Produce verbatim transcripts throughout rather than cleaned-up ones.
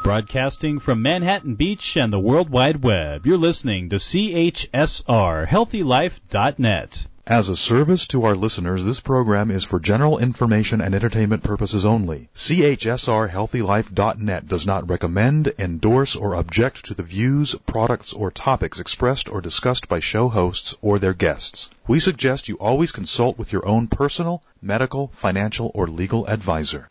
Broadcasting from Manhattan Beach and the World Wide Web, you're listening to C H S R Healthy Life dot net. As a service to our listeners, this program is for general information and entertainment purposes only. C H S R Healthy Life dot net does not recommend, endorse, or object to the views, products, or topics expressed or discussed by show hosts or their guests. We suggest you always consult with your own personal, medical, financial, or legal advisor.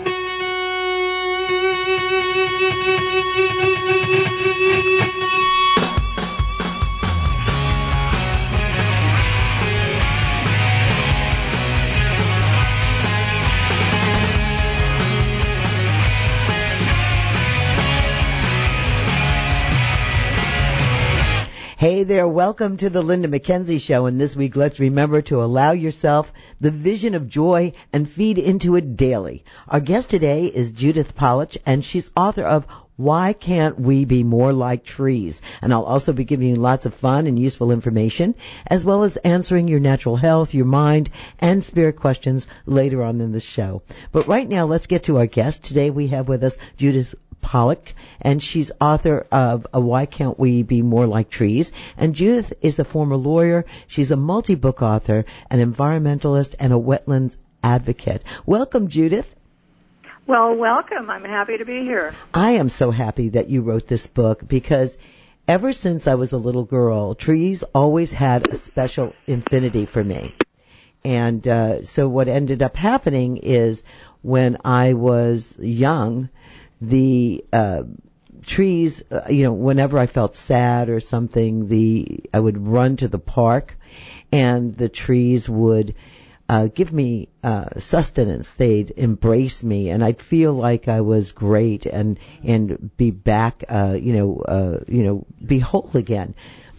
Hey there, welcome to the Linda McKenzie Show, and this week let's remember to allow yourself the vision of joy and feed into it daily. Our guest today is Judith Polich, and she's author of Why Can't We Be More Like Trees? And I'll also be giving you lots of fun and useful information, as well as answering your natural health, your mind, and spirit questions later on in the show. But right now, let's get to our guest. Today we have with us Judith Polich, and she's author of uh, Why Can't We Be More Like Trees? And Judith is a former lawyer. She's a multi-book author, an environmentalist, and a wetlands advocate. Welcome, Judith. Well, welcome. I'm happy to be here. I am so happy that you wrote this book because ever since I was a little girl, trees always had a special affinity for me. And uh, so what ended up happening is when I was young, the uh, trees, uh, you know, whenever I felt sad or something, the I would run to the park, and the trees would uh, give me uh, sustenance. They'd embrace me, and I'd feel like I was great and and be back, uh, you know, uh, you know, be whole again.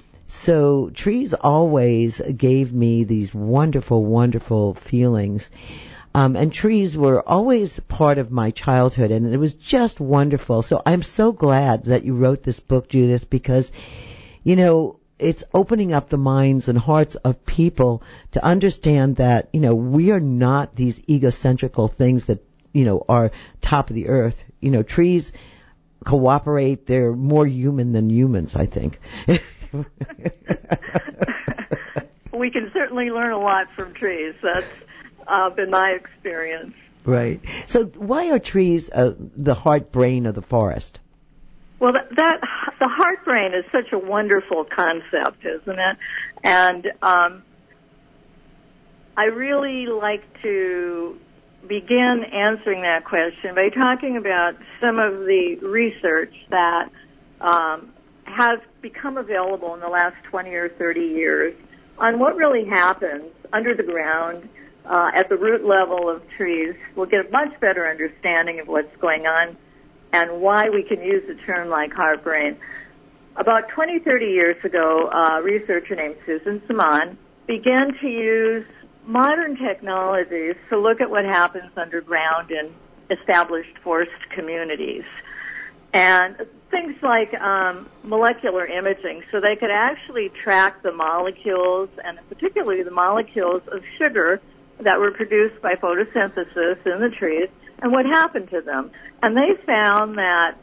So trees always gave me these wonderful, wonderful feelings. Um, and trees were always part of my childhood, and it was just wonderful. So I'm so glad that you wrote this book, Judith, because, you know, it's opening up the minds and hearts of people to understand that, you know, we are not these egocentrical things that, you know, are top of the earth. You know, trees cooperate. They're more human than humans, I think. We can certainly learn a lot from trees. That's Uh, been my experience. Right. So why are trees uh, the heart brain of the forest? Well, that, that the heart brain is such a wonderful concept, isn't it? And um, I really like to begin answering that question by talking about some of the research that um, has become available in the last twenty or thirty years on what really happens under the ground Uh, at the root level of trees. We'll get a much better understanding of what's going on and why we can use a term like heart brain. About twenty, thirty years ago, a researcher named Susan Simon began to use modern technologies to look at what happens underground in established forest communities. And things like um, molecular imaging, so they could actually track the molecules, and particularly the molecules of sugar that were produced by photosynthesis in the trees, and what happened to them. And they found that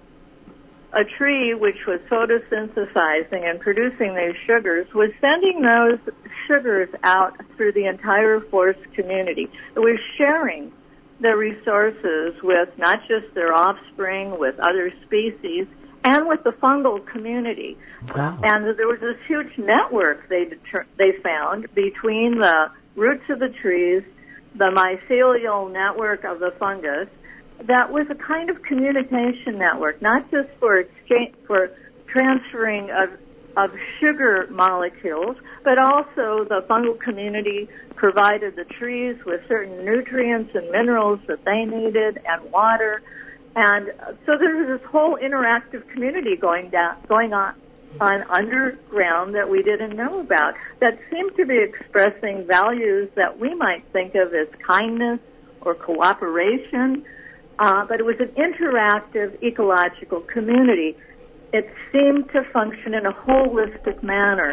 a tree which was photosynthesizing and producing these sugars was sending those sugars out through the entire forest community. It was sharing their resources with not just their offspring, with other species, and with the fungal community. Wow. And there was this huge network they deter- they found between the roots of the trees, the mycelial network of the fungus, that was a kind of communication network, not just for exchange, for transferring of, of sugar molecules, but also the fungal community provided the trees with certain nutrients and minerals that they needed and water. And so there was this whole interactive community going down, going on. on underground that we didn't know about, that seemed to be expressing values that we might think of as kindness or cooperation, uh, but it was an interactive ecological community. It seemed to function in a holistic manner,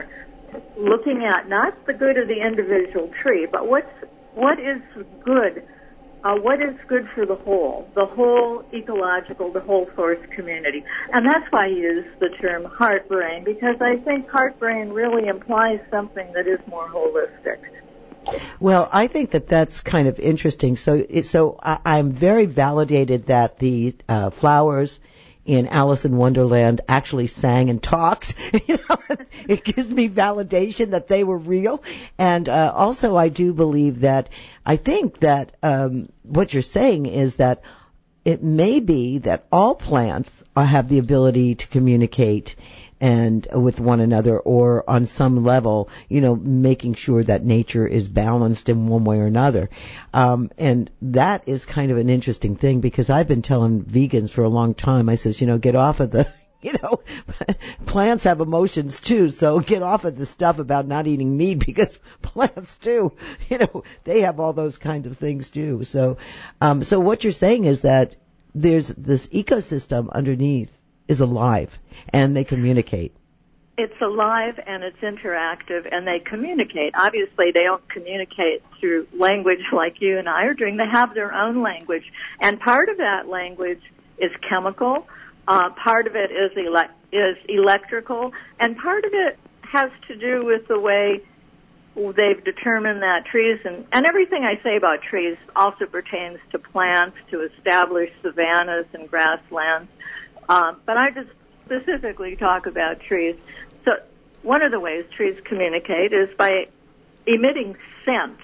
looking at not the good of the individual tree, but what's, what is good uh, what is good for the whole, the whole ecological, the whole forest community. And that's why I use the term heart-brain, because I think heart-brain really implies something that is more holistic. Well, I think that that's kind of interesting. So, it, so I, I'm very validated that the uh, flowers in Alice in Wonderland actually sang and talked. You know, it gives me validation that they were real. And uh, also, I do believe that I think that um, what you're saying is that it may be that all plants are, have the ability to communicate and with one another, or on some level, you know, making sure that nature is balanced in one way or another. Um, and that is kind of an interesting thing, because I've been telling vegans for a long time, I says, you know, get off of the, you know, plants have emotions too, so get off of the stuff about not eating meat, because plants too, you know, they have all those kind of things too. So, um, so what you're saying is that there's this ecosystem underneath is alive, and they communicate. It's alive and it's interactive, and they communicate. Obviously, they don't communicate through language like you and I are doing. They have their own language, and part of that language is chemical, uh, part of it is, ele- is electrical, and part of it has to do with the way they've determined that trees, and, and everything I say about trees also pertains to plants, to establish savannas and grasslands. Um, but I just specifically talk about trees. So one of the ways trees communicate is by emitting scents.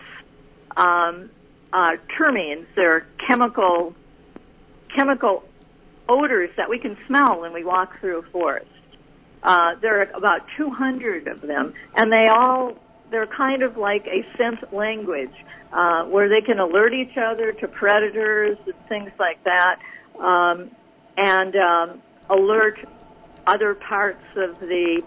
Um, uh, terpenes, they're chemical chemical odors that we can smell when we walk through a forest. Uh, there are about two hundred of them, and they all they're kind of like a scent language uh, where they can alert each other to predators and things like that. Um, and um, alert other parts of the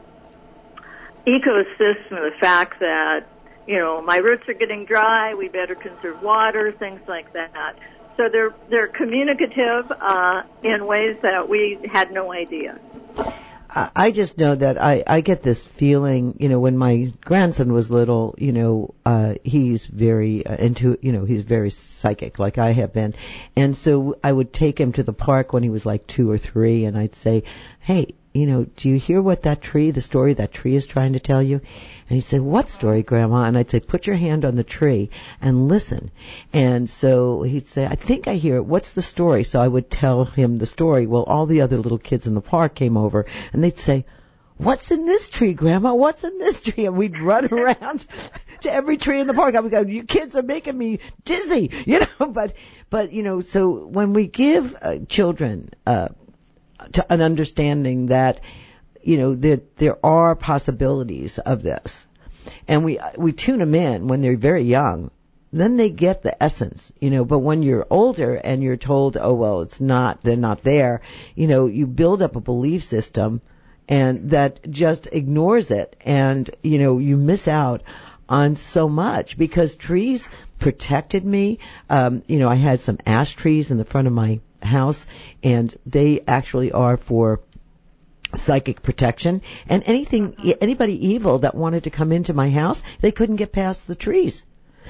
ecosystem of the fact that, you know, my roots are getting dry, we better conserve water, things like that. So they're they're communicative uh, in ways that we had no idea. I just know that I, I get this feeling, you know, when my grandson was little, you know, uh, he's very uh, into, you know, he's very psychic like I have been. And so I would take him to the park when he was like two or three, and I'd say, hey, you know, do you hear what that tree, the story that tree is trying to tell you? And he'd say, what story, Grandma? And I'd say, put your hand on the tree and listen. And so he'd say, I think I hear it. What's the story? So I would tell him the story. Well, all the other little kids in the park came over, and they'd say, what's in this tree, Grandma? What's in this tree? And we'd run around to every tree in the park. I would go, you kids are making me dizzy, you know. But, but you know, so when we give uh, children uh, to an understanding that, you know, that there are possibilities of this, and we we tune them in when they're very young, then they get the essence, you know. But when you're older and you're told, oh, well, it's not, they're not there, you know, you build up a belief system and that just ignores it, and, you know, you miss out on so much, because trees protected me. Um, you know, I had some ash trees in the front of my house, and they actually are for psychic protection, and anything, anybody evil that wanted to come into my house, they couldn't get past the trees.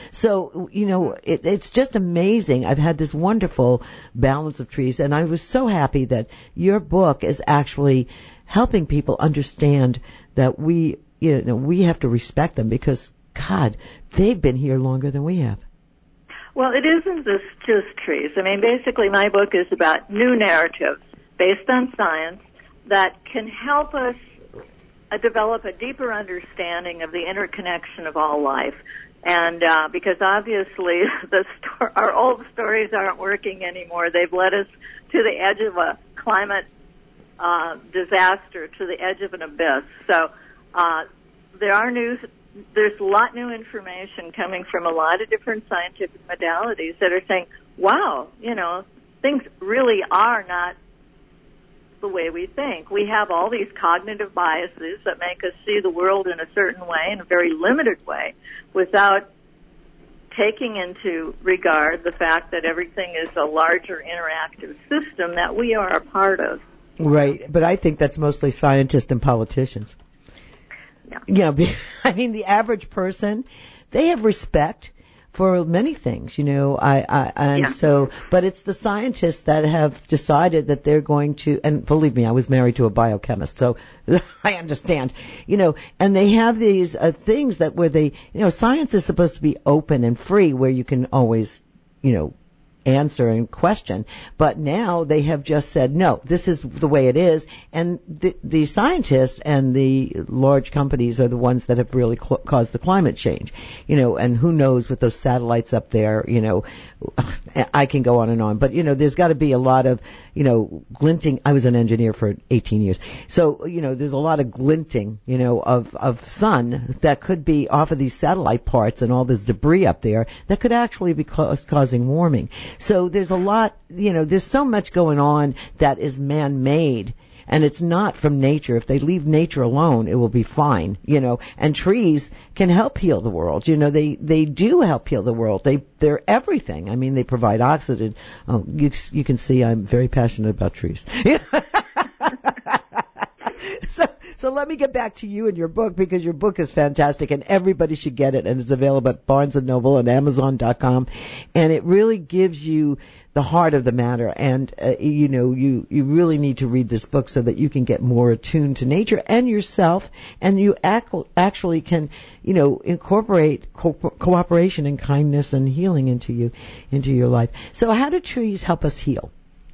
So, you know, it, it's just amazing. I've had this wonderful balance of trees, and I was so happy that your book is actually helping people understand that we, you know, we have to respect them, because, God, they've been here longer than we have. Well, it isn't just, just trees. I mean, basically my book is about new narratives based on science that can help us uh, develop a deeper understanding of the interconnection of all life. And uh, because obviously the sto- our old stories aren't working anymore. They've led us to the edge of a climate uh, disaster, to the edge of an abyss. So uh, there are new, there's a lot new information coming from a lot of different scientific modalities that are saying, wow, you know, things really are not the way we think. We have all these cognitive biases that make us see the world in a certain way, in a very limited way, without taking into regard the fact that everything is a larger interactive system that we are a part of. Right, but I think that's mostly scientists and politicians. Yeah. You know, I mean, the average person, they have respect for many things, you know, I, I, and Yeah. so, but it's the scientists that have decided that they're going to, and believe me, I was married to a biochemist, so I understand, you know, and they have these uh, things that where they, you know, science is supposed to be open and free where you can always, you know, answer and question, but now they have just said, no, this is the way it is, and the, the scientists and the large companies are the ones that have really cl- caused the climate change, you know, and who knows with those satellites up there, you know, I can go on and on, but, you know, there's got to be a lot of, you know, glinting. I was an engineer for eighteen years, so, you know, there's a lot of glinting, you know, of, of sun that could be off of these satellite parts and all this debris up there that could actually be cause, causing warming. So there's a lot, you know, there's so much going on that is man-made, and it's not from nature. If they leave nature alone, it will be fine, you know, and trees can help heal the world. You know, they, they do help heal the world. They, they're everything. I mean, they provide oxygen. Oh, you, you can see I'm very passionate about trees. So, so let me get back to you and your book, because your book is fantastic and everybody should get it, and it's available at Barnes and Noble and Amazon dot com, and it really gives you the heart of the matter. And uh, you know, you you really need to read this book so that you can get more attuned to nature and yourself, and you ac- actually can, you know, incorporate co- cooperation and kindness and healing into you into your life. So, how do trees help us heal?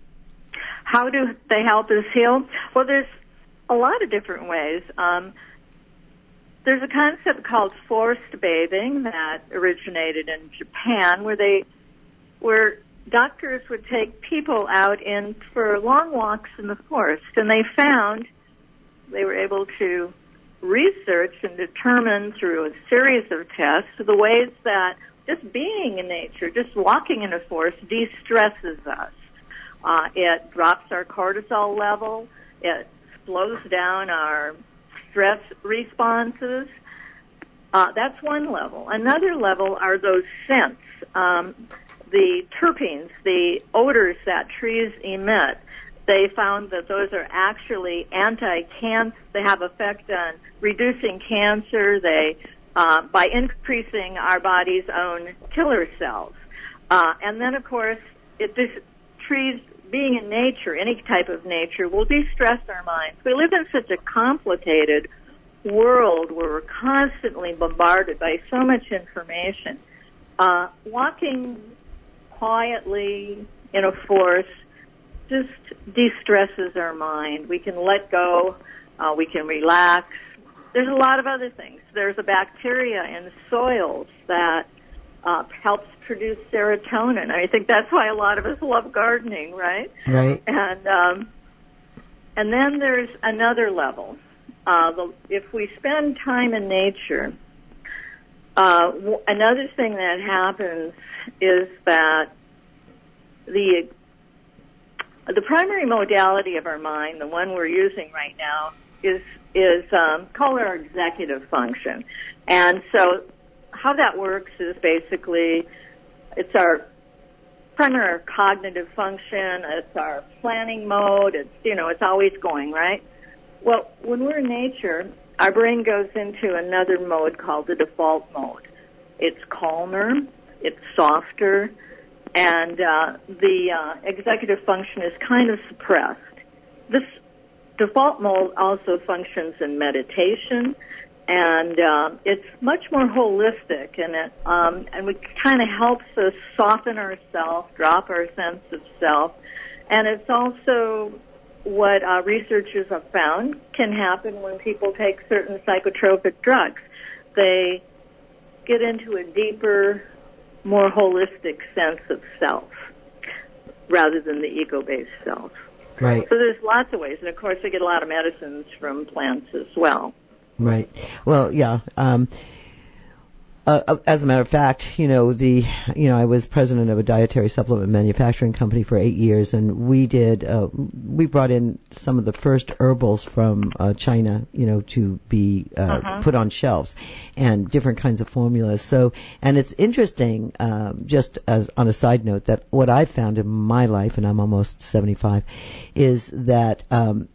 How do they help us heal? Well, there's a lot of different ways. Um, there's a concept called forest bathing that originated in Japan, where they, where doctors would take people out in for long walks in the forest, and they found they were able to research and determine through a series of tests the ways that just being in nature, just walking in a forest, de-stresses us. Uh, it drops our cortisol level. It slows down our stress responses. Uh, that's one level. Another level are those scents, um, the terpenes, the odors that trees emit. They found that those are actually anti-cancer. They have effect on reducing cancer. They, uh, by increasing our body's own killer cells. Uh, and then, of course, it, this trees, being in nature, any type of nature, will de-stress our minds. We live in such a complicated world where we're constantly bombarded by so much information. Uh, walking quietly in a forest just de-stresses our mind. We can let go. Uh, we can relax. There's a lot of other things. There's a bacteria in soils that uh, helps produce serotonin. I think that's why a lot of us love gardening, right? Right. And um, and then there's another level. Uh, the, if we spend time in nature, uh, w- another thing that happens is that the the primary modality of our mind, the one we're using right now, is is um, called our executive function. And so how that works is basically it's our primary cognitive function, it's our planning mode, it's, you know, it's always going, right? Well, when we're in nature, our brain goes into another mode called the default mode. It's calmer, it's softer, and uh, the uh, executive function is kind of suppressed. This default mode also functions in meditation, and uh, it's much more holistic, and it um, and it kind of helps us soften ourselves, drop our sense of self, and it's also what uh, researchers have found can happen when people take certain psychotropic drugs. They get into a deeper, more holistic sense of self rather than the ego-based self. Right. So there's lots of ways, and of course they get a lot of medicines from plants as well. Right. Well, yeah. Um, uh, as a matter of fact, you know, the, you know, I was president of a dietary supplement manufacturing company for eight years, and we did, uh, we brought in some of the first herbals from uh, China, you know, to be uh, uh-huh. put on shelves, and different kinds of formulas. So, and it's interesting, um, just as on a side note, that what I've found in my life, and I'm almost seventy-five, is that um,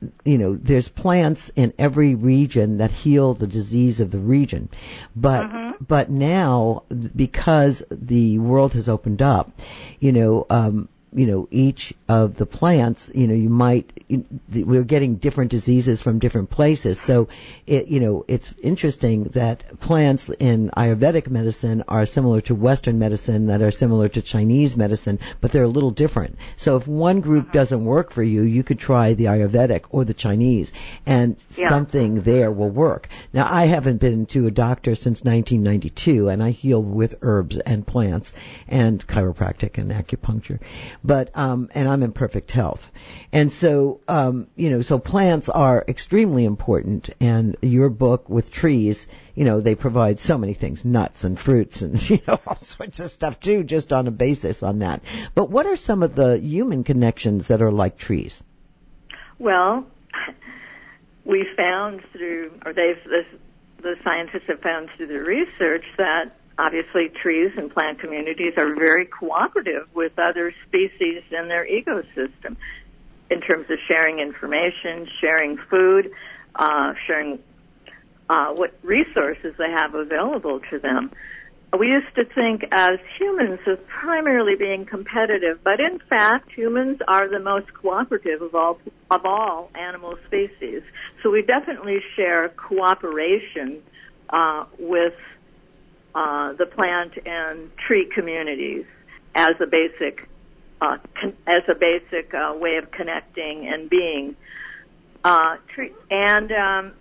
you know, there's plants in every region that heal the disease of the region. But, Mm-hmm. but now, because the world has opened up, you know, um, you know, each of the plants, you know, you might, we're getting different diseases from different places. So, it, you know, it's interesting that plants in Ayurvedic medicine are similar to Western medicine, that are similar to Chinese medicine, but they're a little different. So if one group doesn't work for you, you could try the Ayurvedic or the Chinese, and Yeah. something there will work. Now, I haven't been to a doctor since nineteen ninety-two, and I heal with herbs and plants and chiropractic and acupuncture. But, um, and I'm in perfect health. And so, um, you know, so plants are extremely important, and your book with trees, you know, they provide so many things, nuts and fruits and, you know, all sorts of stuff too, just on a basis on that. But what are some of the human connections that are like trees? Well, we found through, or they've, the, the scientists have found through the research that obviously trees and plant communities are very cooperative with other species in their ecosystem in terms of sharing information, sharing food, uh, sharing uh, what resources they have available to them. We used to think as humans of primarily being competitive, but in fact, humans are the most cooperative of all of all animal species. So we definitely share cooperation uh, with uh, the plant and tree communities as a basic uh, con- as a basic uh, way of connecting and being. Uh, tree- and um,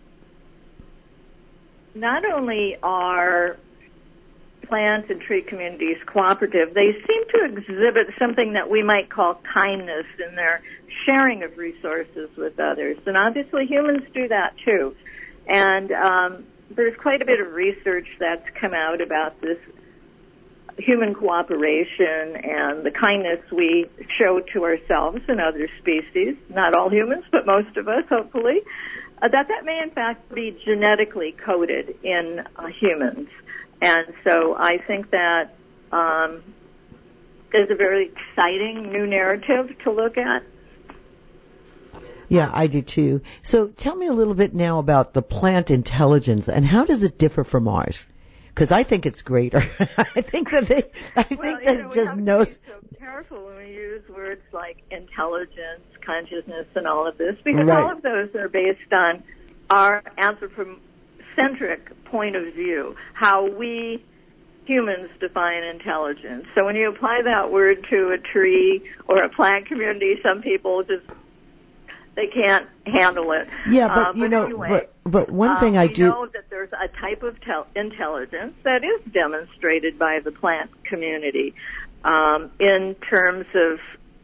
not only are plant and tree communities cooperative, they seem to exhibit something that we might call kindness in their sharing of resources with others. And obviously humans do that too. And um, there's quite a bit of research that's come out about this human cooperation and the kindness we show to ourselves and other species, not all humans, but most of us, hopefully, uh, that that may in fact be genetically coded in uh, humans. And so I think that um, is a very exciting new narrative to look at. Yeah, I do too. So tell me a little bit now about the plant intelligence and how does it differ from ours? Because I think it's greater. I think that they, I think well, that you know, it just we have knows. to be so careful when we use words like intelligence, consciousness, and all of this, because Right. all of those are based on our anthropocentric point of view, how we humans define intelligence. So when you apply that word to a tree or a plant community, some people just they can't handle it. Yeah, but uh, you but know, anyway, but but one thing uh, I we do. know that there's a type of tel- intelligence that is demonstrated by the plant community um, in terms of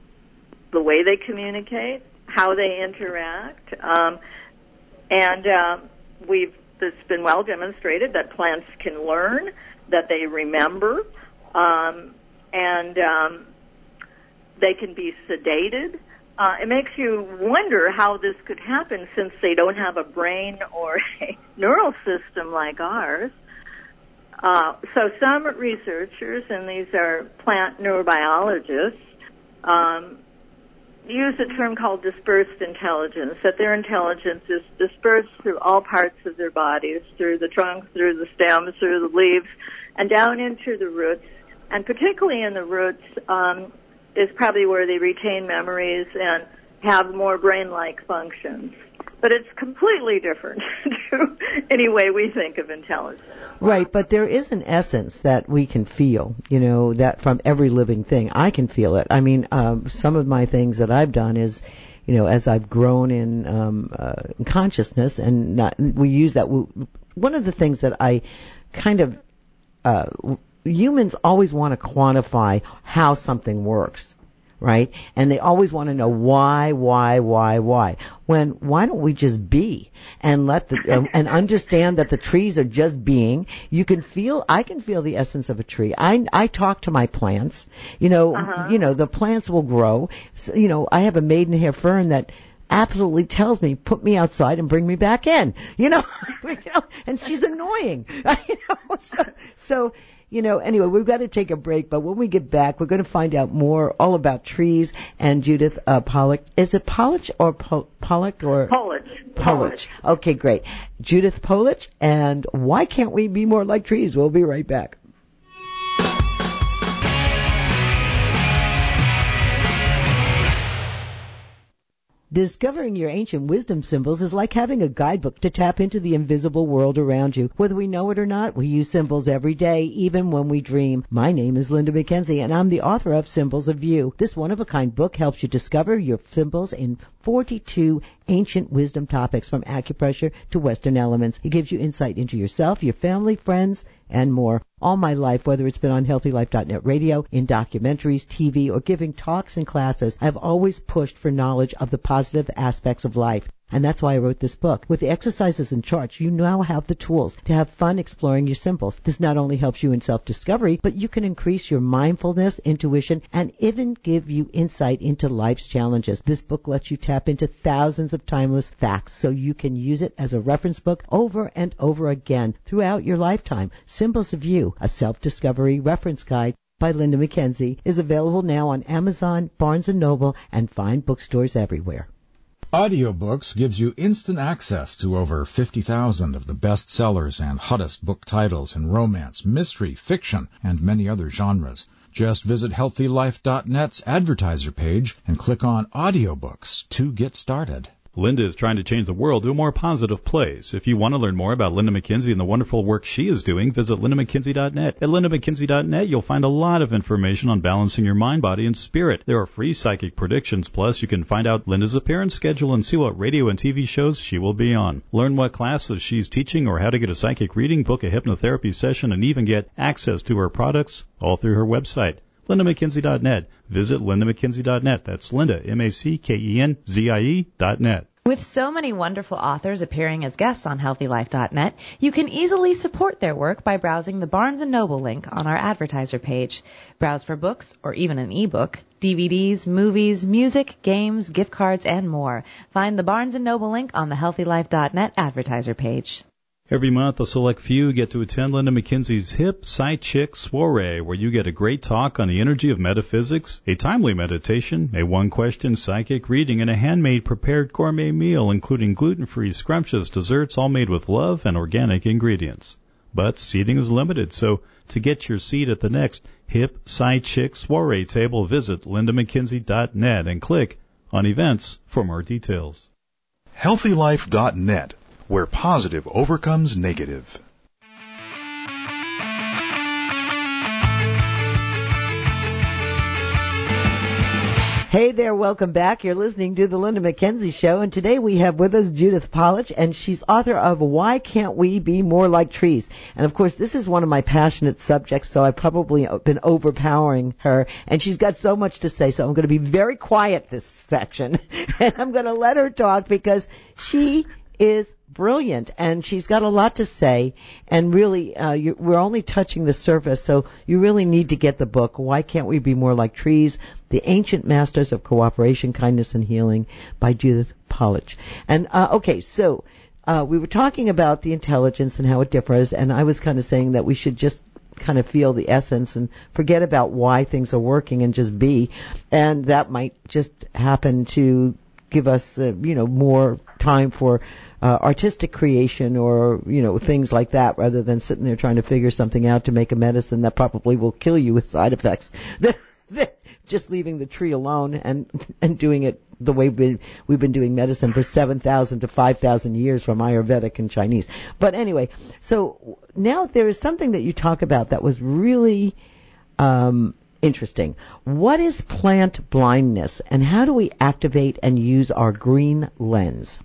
the way they communicate, how they interact, um, and um, we've it's been well demonstrated that plants can learn, that they remember, um, and um, they can be sedated. Uh, it makes you wonder how this could happen since they don't have a brain or a neural system like ours. Uh, so some researchers, and these are plant neurobiologists, um, use a term called dispersed intelligence, that their intelligence is dispersed through all parts of their bodies, through the trunk, through the stems, through the leaves, and down into the roots. And particularly in the roots um, is probably where they retain memories and have more brain-like functions. But it's completely different to any way we think of intelligence. Right, but there is an essence that we can feel, you know, that from every living thing. I can feel it. I mean, um, some of my things that I've done is, you know, as I've grown in um, uh, consciousness, and not, we use that. We, one of the things that I kind of, uh, humans always want to quantify how something works. Right? And they always want to know why, why, why, why. When, why don't we just be and let the, um, and understand that the trees are just being. You can feel, I can feel the essence of a tree. I, I talk to my plants. You know, Uh-huh. you know, the plants will grow. So, you know, I have a maidenhair fern that absolutely tells me, put me outside and bring me back in. You know, you know and she's annoying. you know, so, so, you know, anyway, we've got to take a break, but when we get back, we're going to find out more all about trees and Judith uh, Pollock. Is it Pollock or Pol- Pollock or? Pollock. Pollock. Okay, great. Judith Pollock, and why can't we be more like trees? We'll be right back. Discovering your ancient wisdom symbols is like having a guidebook to tap into the invisible world around you. Whether we know it or not, we use symbols every day, even when we dream. My name is Linda McKenzie, and I'm the author of Symbols of You. This one-of-a-kind book helps you discover your symbols in forty-two ancient wisdom topics, from acupressure to Western elements. It gives you insight into yourself, your family, friends, and more. All my life, whether it's been on healthy life dot net radio, in documentaries, T V, or giving talks and classes, I've always pushed for knowledge of the positive aspects of life. And that's why I wrote this book. With the exercises and charts, you now have the tools to have fun exploring your symbols. This not only helps you in self-discovery, but you can increase your mindfulness, intuition, and even give you insight into life's challenges. This book lets you tap into thousands of timeless facts so you can use it as a reference book over and over again throughout your lifetime. Symbols of You, a self-discovery reference guide by Linda McKenzie, is available now on Amazon, Barnes and Noble, and fine bookstores everywhere. Audiobooks gives you instant access to over fifty thousand of the best sellers and hottest book titles in romance, mystery, fiction, and many other genres. Just visit healthy life dot net's advertiser page and click on Audiobooks to get started. Linda is trying to change the world to a more positive place. If you want to learn more about Linda McKenzie and the wonderful work she is doing, visit linda mckenzie dot net. At linda mckenzie dot net, you'll find a lot of information on balancing your mind, body, and spirit. There are free psychic predictions, plus you can find out Linda's appearance schedule and see what radio and T V shows she will be on. Learn what classes she's teaching or how to get a psychic reading, book a hypnotherapy session, and even get access to her products, all through her website, linda mckenzie dot net. Visit linda mckenzie dot net. That's Linda, M A C K E N Z I E dot net. With so many wonderful authors appearing as guests on healthy life dot net, you can easily support their work by browsing the Barnes and Noble link on our advertiser page. Browse for books or even an ebook, D V Ds, movies, music, games, gift cards, and more. Find the Barnes and Noble link on the healthy life dot net advertiser page. Every month, a select few get to attend Linda McKenzie's Hip Psychic Soiree, where you get a great talk on the energy of metaphysics, a timely meditation, a one-question psychic reading, and a handmade prepared gourmet meal, including gluten-free, scrumptious desserts, all made with love and organic ingredients. But seating is limited, so to get your seat at the next Hip Psychic Soiree table, visit linda mckenzie dot net and click on Events for more details. healthy life dot net, where positive overcomes negative. Hey there, welcome back. You're listening to the Linda McKenzie Show, and today we have with us Judith Pollock, and she's author of Why Can't We Be More Like Trees? And of course, this is one of my passionate subjects, so I've probably been overpowering her, and she's got so much to say, so I'm going to be very quiet this section, and I'm going to let her talk because she is brilliant, and she's got a lot to say, and really, uh, you, we're only touching the surface, so you really need to get the book, Why Can't We Be More Like Trees? The Ancient Masters of Cooperation, Kindness, and Healing by Judith Pollock. And, uh, okay, so, uh, we were talking about the intelligence and how it differs, and I was kind of saying that we should just kind of feel the essence and forget about why things are working and just be, and that might just happen to give us, uh, you know, more time for Uh, artistic creation or, you know, things like that, rather than sitting there trying to figure something out to make a medicine that probably will kill you with side effects. Just leaving the tree alone and and doing it the way we, we've been doing medicine for seven thousand to five thousand years from Ayurvedic and Chinese. But anyway, so now there is something that you talk about that was really um, interesting. What is plant blindness, and how do we activate and use our green lens?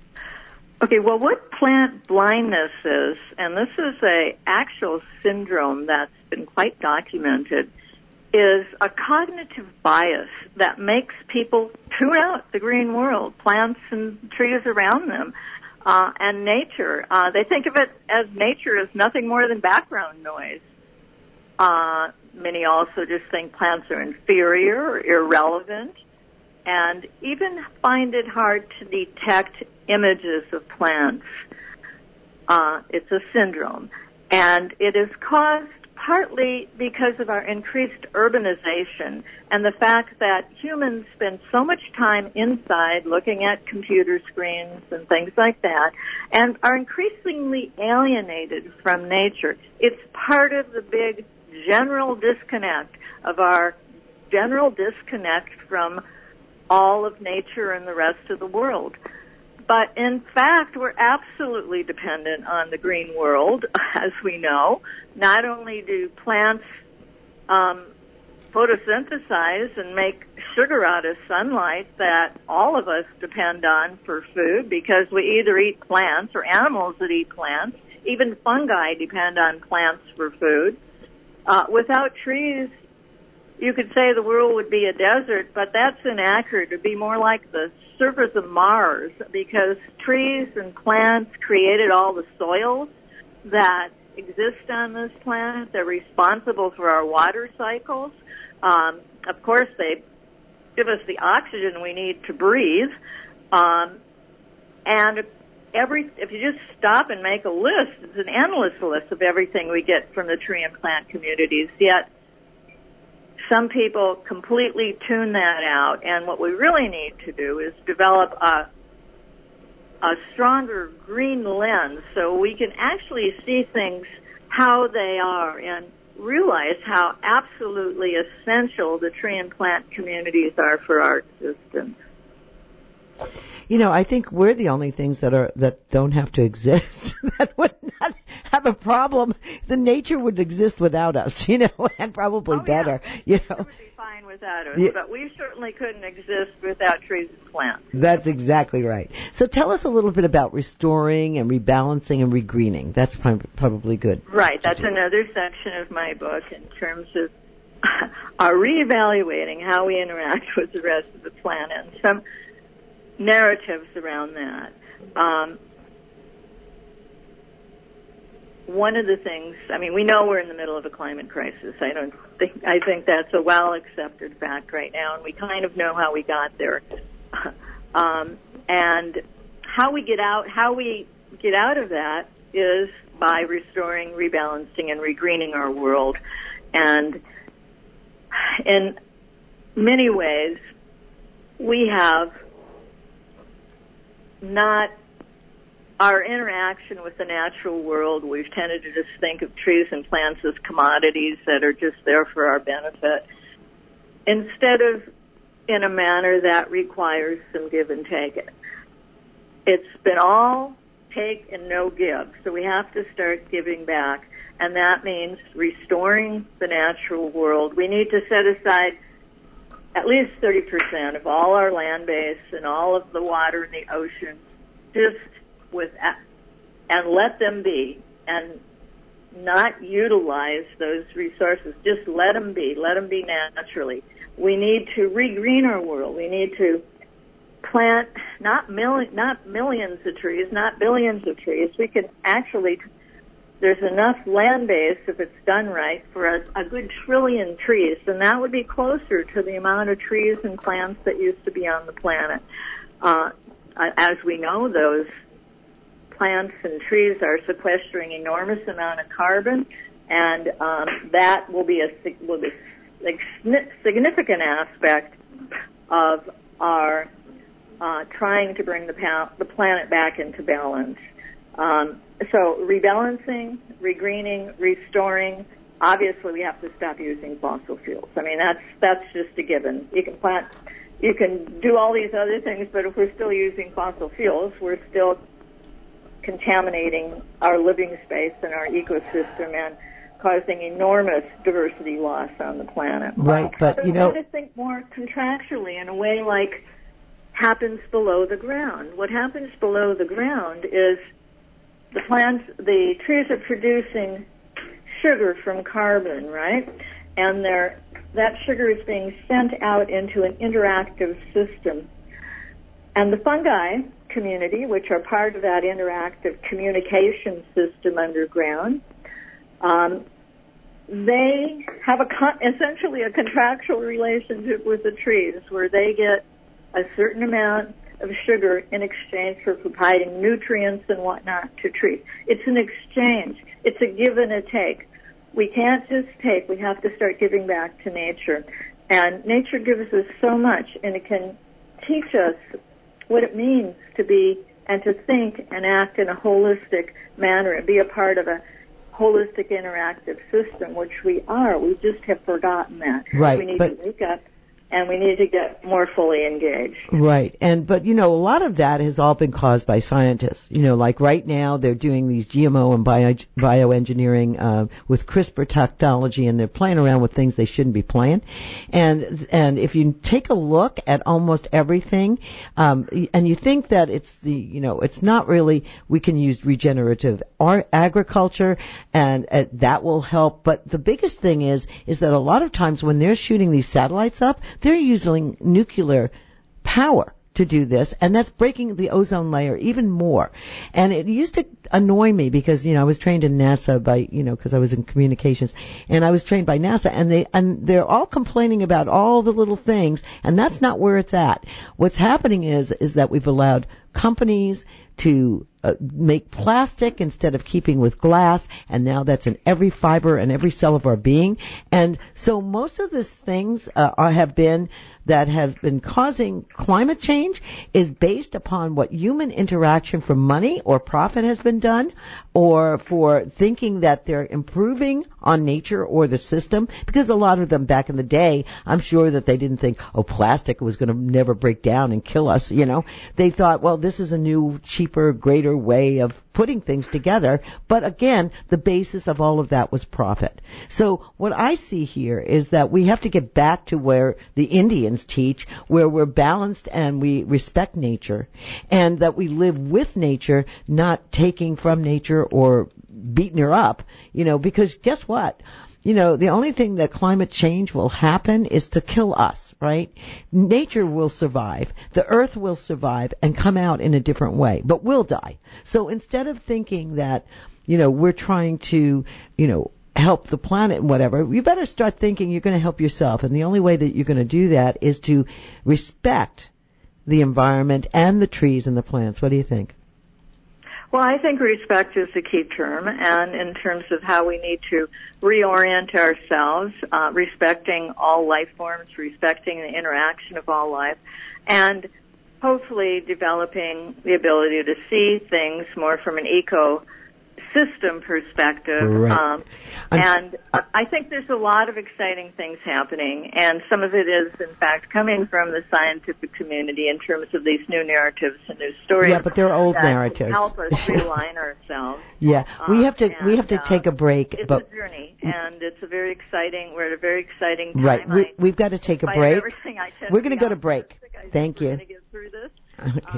Okay, well, what plant blindness is, and this is a actual syndrome that's been quite documented, is a cognitive bias that makes people tune out the green world, plants and trees around them, uh, and nature. Uh, they think of it as nature as nothing more than background noise. Uh, many also just think plants are inferior or irrelevant, and even find it hard to detect images of plants. Uh, it's a syndrome, and it is caused partly because of our increased urbanization and the fact that humans spend so much time inside looking at computer screens and things like that and are increasingly alienated from nature. It's part of the big general disconnect of our general disconnect from all of nature and the rest of the world. But in fact, we're absolutely dependent on the green world, as we know. Not only do plants um, photosynthesize and make sugar out of sunlight that all of us depend on for food, because we either eat plants or animals that eat plants. Even fungi depend on plants for food. Uh, without trees, you could say the world would be a desert, but that's inaccurate. It would be more like the surface of Mars, because trees and plants created all the soils that exist on this planet. They're responsible for our water cycles. Um, of course, they give us the oxygen we need to breathe. Um, and every if you just stop and make a list, it's an endless list of everything we get from the tree and plant communities. Yet some people completely tune that out, and what we really need to do is develop a, a stronger green lens so we can actually see things how they are and realize how absolutely essential the tree and plant communities are for our existence. You know, I think we're the only things that are that don't have to exist that would not have a problem. The nature would exist without us, you know, and probably oh, better. Yeah. You Nature know, would be fine without us, yeah. But we certainly couldn't exist without trees and plants. That's exactly right. So tell us a little bit about restoring and rebalancing and regreening. That's probably good. Right. That's another section of my book in terms of our reevaluating how we interact with the rest of the planet. And some narratives around that. Um, one of the things, I mean, we know we're in the middle of a climate crisis. I don't think, I think that's a well-accepted fact right now, and we kind of know how we got there. um, and how we get out, how we get out of that is by restoring, rebalancing, and regreening our world. And in many ways, we have not our interaction with the natural world. We've tended to just think of trees and plants as commodities that are just there for our benefit, instead of in a manner that requires some give and take. It's been all take and no give, so we have to start giving back, and that means restoring the natural world. We need to set aside at least thirty percent of all our land base and all of the water in the ocean, just with, and let them be, and not utilize those resources. Just let them be. Let them be naturally. We need to regreen our world. We need to plant not mil- not millions of trees, not billions of trees. We can actually, there's enough land base, if it's done right, for a, a good trillion trees, and that would be closer to the amount of trees and plants that used to be on the planet. Uh, as we know, those plants and trees are sequestering enormous amount of carbon, and um, that will be a, will be a significant aspect of our uh, trying to bring the, pa- the planet back into balance. Um, so rebalancing, regreening, restoring. Obviously, we have to stop using fossil fuels. I mean, that's that's just a given. You can plant, you can do all these other things, but if we're still using fossil fuels, we're still contaminating our living space and our ecosystem and causing enormous diversity loss on the planet. Right, but so you know, we have to think more contractually in a way like happens below the ground. What happens below the ground is the plants, the trees are producing sugar from carbon, right? And they're, that sugar is being sent out into an interactive system. And the fungi community, which are part of that interactive communication system underground, um, they have a con- essentially a contractual relationship with the trees where they get a certain amount of sugar in exchange for providing nutrients and whatnot to trees. It's an exchange. It's a give and a take. we can't just take, we have to start giving back to nature. And nature gives us so much, and it can teach us what it means to be and to think and act in a holistic manner and be a part of a holistic interactive system, which we are. We just have forgotten that. Right, we need but to wake up, and we need to get more fully engaged. Right. And, but, you know, a lot of that has all been caused by scientists. You know, like right now they're doing these G M O and bio, bioengineering, uh, with CRISPR technology, and they're playing around with things they shouldn't be playing. And, and if you take a look at almost everything, um, and you think that it's the, you know, it's not really, we can use regenerative art, agriculture, and uh, that will help. But the biggest thing is, is that a lot of times when they're shooting these satellites up, they're using nuclear power to do this, and that's breaking the ozone layer even more. And it used to annoy me because, you know, I was trained in NASA by, you know, because I was in communications, and I was trained by NASA, and they, and they're all complaining about all the little things, and that's not where it's at. What's happening is, is that we've allowed companies to uh, make plastic instead of keeping with glass, and now that's in every fiber and every cell of our being. And so most of these things uh, are, have been that have been causing climate change is based upon what human interaction for money or profit has been done, or for thinking that they're improving on nature or the system, because a lot of them back in the day, I'm sure that they didn't think, oh, plastic was going to never break down and kill us, you know. They thought, well, this is a new, cheaper, greater way of putting things together. But again, the basis of all of that was profit. So what I see here is that we have to get back to where the Indians teach, where we're balanced and we respect nature, and that we live with nature, not taking from nature or beating her up, you know, because guess what? You know, the only thing that climate change will happen is to kill us, right? Nature will survive. The earth will survive and come out in a different way, but we'll die. So instead of thinking that, you know, we're trying to, you know, help the planet and whatever, you better start thinking you're going to help yourself. And the only way that you're going to do that is to respect the environment and the trees and the plants. What do you think? Well, I think respect is the key term, and in terms of how we need to reorient ourselves, uh, respecting all life forms, respecting the interaction of all life, and hopefully developing the ability to see things more from an ecosystem perspective. Right. Um, and I think there's a lot of exciting things happening, and some of it is, in fact, coming from the scientific community in terms of these new narratives and new stories. Yeah, but they're old that narratives. Help us realign ourselves. Yeah, we have to um, we have to and, take a break. It's but a journey, and it's a very exciting. We're at a very exciting time. Right, we, I, we've got to take a break. We're going to go to break. Thank you. We're going to get through this. Okay. Uh,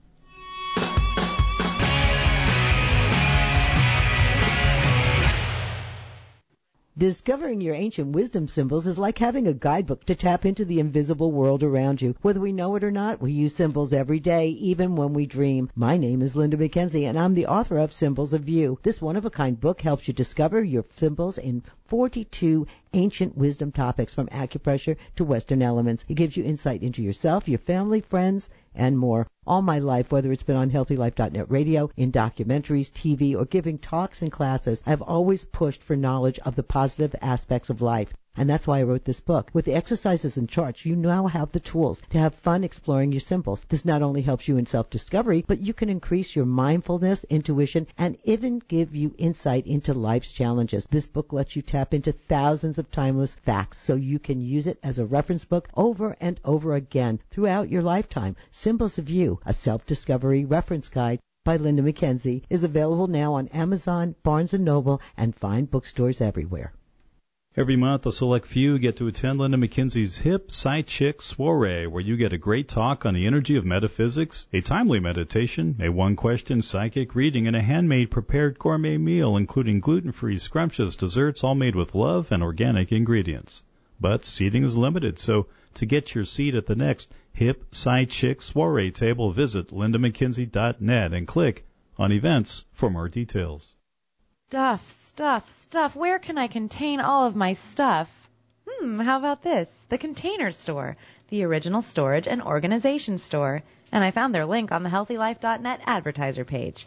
Discovering your ancient wisdom symbols is like having a guidebook to tap into the invisible world around you. Whether we know it or not, we use symbols every day, even when we dream. My name is Linda McKenzie, and I'm the author of Symbols of You. This one-of-a-kind book helps you discover your symbols in forty-two ancient wisdom topics, from acupressure to Western elements. It gives you insight into yourself, your family, friends, and more. All my life, whether it's been on healthy life dot net radio, in documentaries, T V, or giving talks and classes, I've always pushed for knowledge of the positive aspects of life. And that's why I wrote this book. With the exercises and charts, you now have the tools to have fun exploring your symbols. This not only helps you in self-discovery, but you can increase your mindfulness, intuition, and even give you insight into life's challenges. This book lets you tap into thousands of timeless facts so you can use it as a reference book over and over again throughout your lifetime. Symbols of You, a self-discovery reference guide by Linda McKenzie, is available now on Amazon, Barnes and Noble, and fine bookstores everywhere. Every month, a select few get to attend Linda McKenzie's Hip Side Chick Soiree, where you get a great talk on the energy of metaphysics, a timely meditation, a one-question psychic reading, and a handmade prepared gourmet meal, including gluten-free, scrumptious desserts, all made with love and organic ingredients. But seating is limited, so to get your seat at the next Hip Side Chick Soiree table, visit linda mckenzie dot net and click on Events for more details. Stuff, stuff, stuff. Where can I contain all of my stuff? Hmm, how about this? The Container Store, the original storage and organization store. And I found their link on the healthy life dot net advertiser page.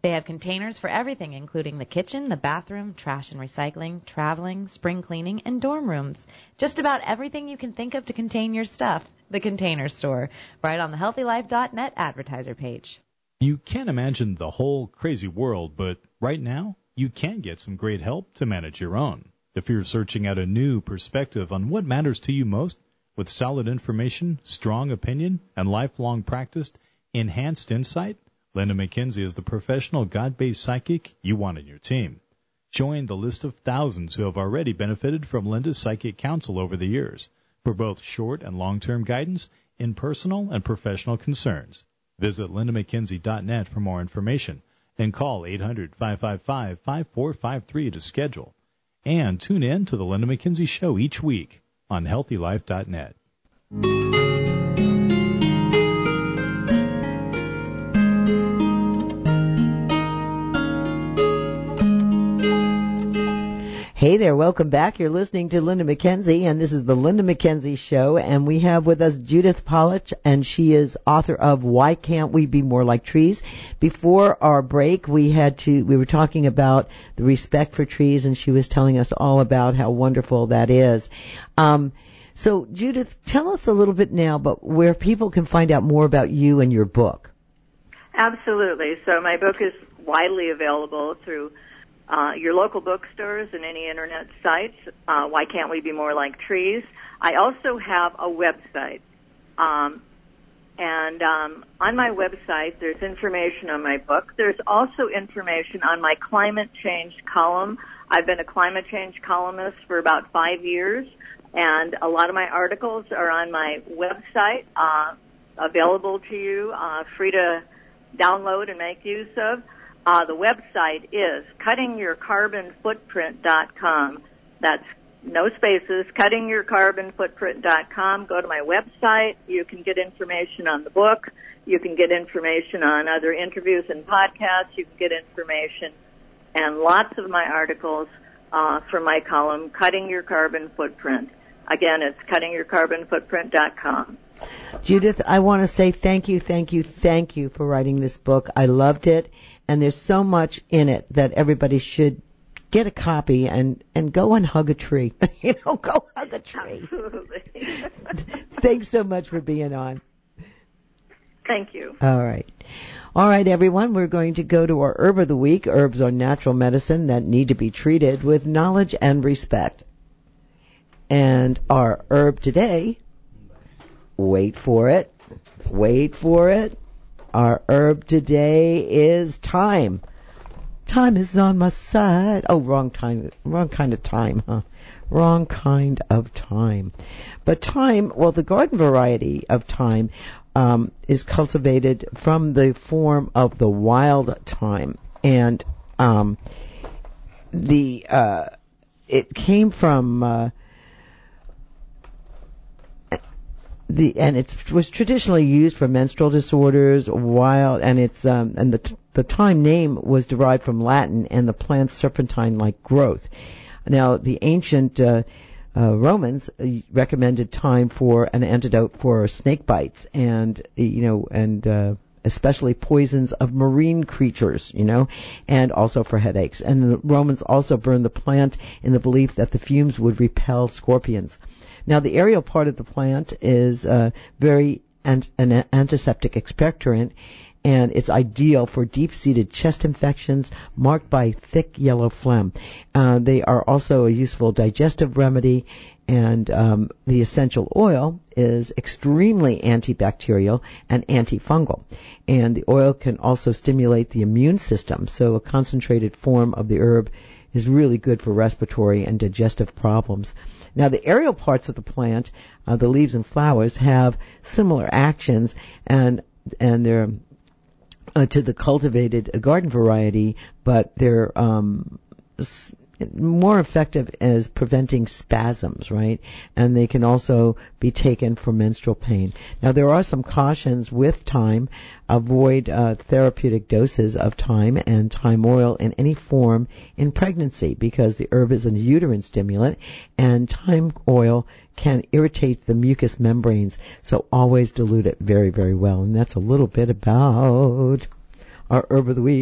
They have containers for everything, including the kitchen, the bathroom, trash and recycling, traveling, spring cleaning, and dorm rooms. Just about everything you can think of to contain your stuff. The Container Store, right on the healthy life dot net advertiser page. You can't imagine the whole crazy world, but right now, you can get some great help to manage your own. If you're searching out a new perspective on what matters to you most, with solid information, strong opinion, and lifelong practiced, enhanced insight, Linda McKenzie is the professional God-based psychic you want in your team. Join the list of thousands who have already benefited from Linda's psychic counsel over the years for both short and long-term guidance in personal and professional concerns. Visit linda mckenzie dot net for more information and call eight hundred, five five five, five four five three to schedule. And tune in to the Linda McKenzie Show each week on healthy life dot net. Hey there, welcome back. You're listening to Linda McKenzie, and this is the Linda McKenzie Show, and we have with us Judith Pollich, and she is author of Why Can't We Be More Like Trees? Before our break, we had to, we were talking about the respect for trees, and she was telling us all about how wonderful that is. Um, so Judith, tell us a little bit now about where people can find out more about you and your book. Absolutely. So my book is widely available through Uh, your local bookstores and any internet sites. Uh, Why Can't We Be More Like Trees? I also have a website. Um, and um, on my website, there's information on my book. There's also information on my climate change column. I've been a climate change columnist for about five years, and a lot of my articles are on my website, uh, available to you, uh, free to download and make use of. Uh, the website is cutting your carbon footprint dot com. That's no spaces, cutting your carbon footprint dot com. Go to my website. You can get information on the book. You can get information on other interviews and podcasts. You can get information and lots of my articles uh, from my column, Cutting Your Carbon Footprint. Again, it's cutting your carbon footprint dot com. Judith, I want to say thank you, thank you, thank you for writing this book. I loved it. And there's so much in it that everybody should get a copy and, and go and hug a tree. you know, go hug a tree. Absolutely. Thanks so much for being on. Thank you. All right. All right, everyone, we're going to go to our Herb of the Week. Herbs are natural medicine that need to be treated with knowledge and respect. And our herb today, wait for it, wait for it. Our herb today is thyme. Time is on my side. Oh, wrong time, wrong kind of thyme, huh? Wrong kind of thyme. But thyme, well, the garden variety of thyme um, is cultivated from the form of the wild thyme, and um, the uh, it came from. Uh, The and it was traditionally used for menstrual disorders, while and it's um, and the the thyme name was derived from Latin and the plant's serpentine-like growth. Now, the ancient uh, uh, Romans recommended thyme for an antidote for snake bites, and you know, and uh, especially poisons of marine creatures, you know, and also for headaches. And the Romans also burned the plant in the belief that the fumes would repel scorpions. Now, the aerial part of the plant is uh, very ant- an antiseptic expectorant, and it's ideal for deep-seated chest infections marked by thick yellow phlegm. Uh, they are also a useful digestive remedy, and um, the essential oil is extremely antibacterial and antifungal. And the oil can also stimulate the immune system, so a concentrated form of the herb is really good for respiratory and digestive problems. Now, the aerial parts of the plant, uh, the leaves and flowers, have similar actions, and and they're uh, to the cultivated garden variety, but they're um, s- more effective as preventing spasms, right? And they can also be taken for menstrual pain. Now, there are some cautions with thyme. Avoid uh, therapeutic doses of thyme and thyme oil in any form in pregnancy, because the herb is a uterine stimulant, and thyme oil can irritate the mucous membranes, so always dilute it very, very well. And that's a little bit about our herb of the week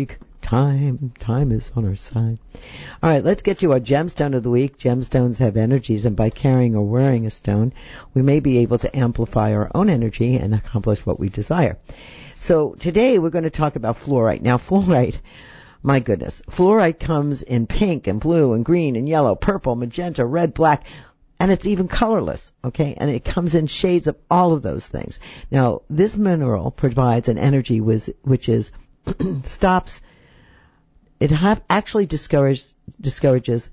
Time, time is on our side. All right, let's get to our gemstone of the week. Gemstones have energies, and by carrying or wearing a stone, we may be able to amplify our own energy and accomplish what we desire. So today we're going to talk about fluorite. Now, fluorite, my goodness, fluorite comes in pink and blue and green and yellow, purple, magenta, red, black, and it's even colorless, okay? And it comes in shades of all of those things. Now, this mineral provides an energy which, which is stops. It have actually discourages, discourages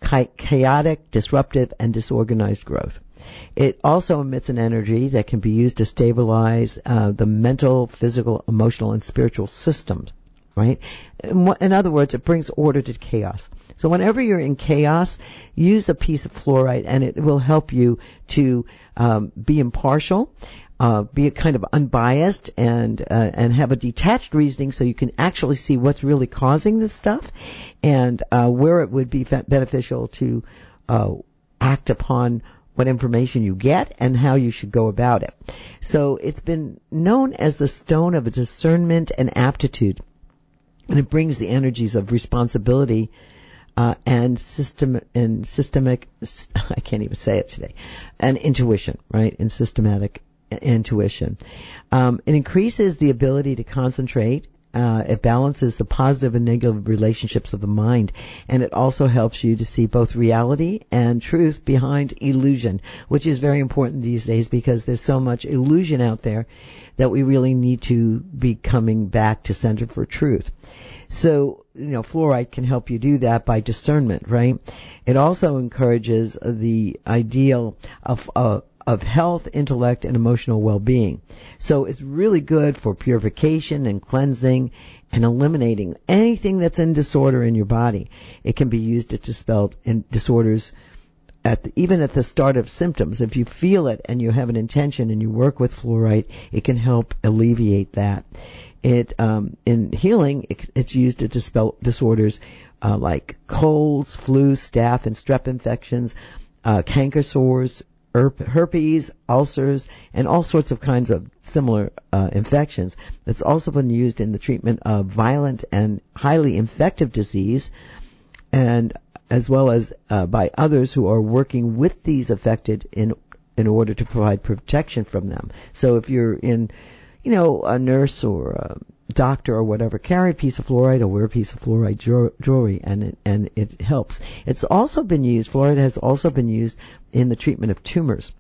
chaotic, disruptive, and disorganized growth. It also emits an energy that can be used to stabilize uh, the mental, physical, emotional, and spiritual systems, right? In, in other words, it brings order to chaos. So whenever you're in chaos, use a piece of fluorite, and it will help you to um, be impartial, Uh, be a kind of unbiased and uh, and have a detached reasoning, so you can actually see what's really causing this stuff, and uh, where it would be beneficial to uh, act upon what information you get and how you should go about it. So it's been known as the stone of discernment and aptitude, and it brings the energies of responsibility uh, and system and systemic. I can't even say it today, and intuition, right? And systematic intuition. Um, it increases the ability to concentrate. Uh, it balances the positive and negative relationships of the mind, and it also helps you to see both reality and truth behind illusion, which is very important these days because there's so much illusion out there that we really need to be coming back to center for truth. So, you know, fluorite can help you do that by discernment, right? It also encourages the ideal of uh, of health, intellect, and emotional well-being. So it's really good for purification and cleansing and eliminating anything that's in disorder in your body. It can be used to dispel in disorders at the, even at the start of symptoms. If you feel it and you have an intention and you work with fluorite, it can help alleviate that. It um, in healing, it, it's used to dispel disorders uh, like colds, flu, staph, and strep infections, uh, canker sores, herpes, ulcers, and all sorts of kinds of similar uh, infections. It's also been used in the treatment of violent and highly infective disease, and as well as uh, by others who are working with these affected in in order to provide protection from them. So if you're in, you know, a nurse or a doctor or whatever, carry a piece of fluoride or wear a piece of fluoride jewelry, and it, and it helps. It's also been used, fluoride has also been used in the treatment of tumors